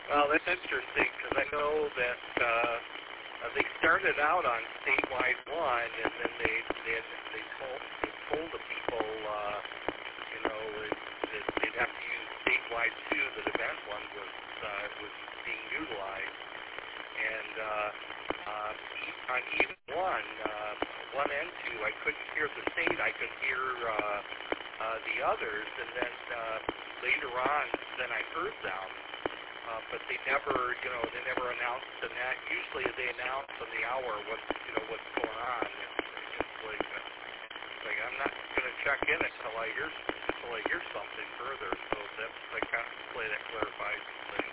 Well, that's interesting because I know that they started out on statewide one, and then they told the people, that they'd have to use statewide two. That event one was being utilized, and on even one and two, I couldn't hear the state. I could hear the others, and then later on, then I heard them. But they never announced the net. Usually they announce on the hour what's going on. And it's like I'm not going to check in until I hear something further. So that's the kind of play that clarifies things.